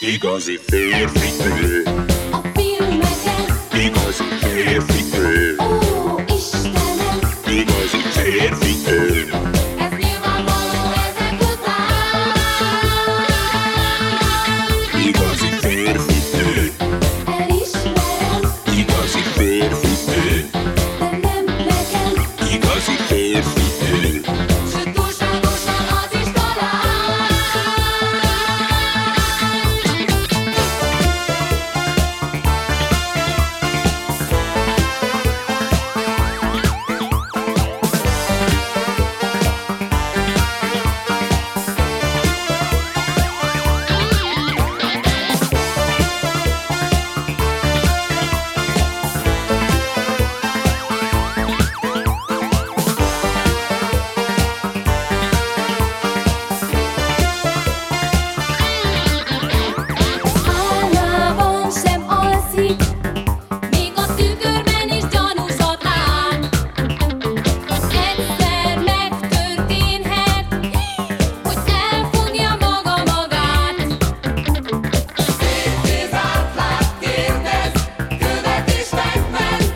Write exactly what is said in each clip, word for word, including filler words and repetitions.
Igazi férfi ő. A filmeken. Igazi férfi ő. Ó, Istenem. Igazi férfi ő. Ez nyilvánvaló ezek után. Igazi férfi ő. Elismerem. Igazi férfi ő. De nem nekem. Igazi férfi ő. Sőt, túlságosan az is talán. Álmában sem alszik, még a tükörben is gyanúsat lát. Egyszer megtörténhet, hogy elfogja maga magát. Szép kéz átlát, kérdez, követ és megment.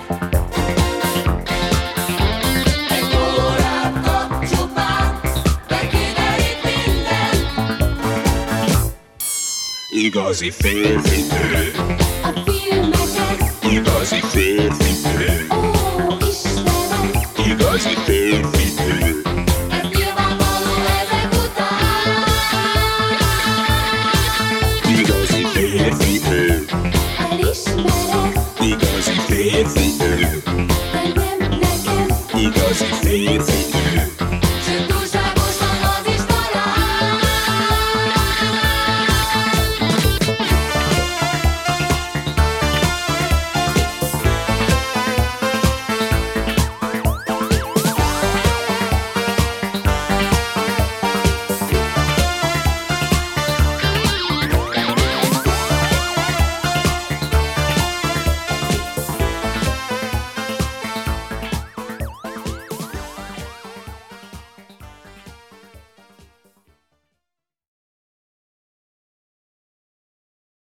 Egy órát kap csupán, de kiderít minden. Igazi férfi ő. A filmeken. Igazi férfi ő. Ó, Istenem. Igazi férfi ő.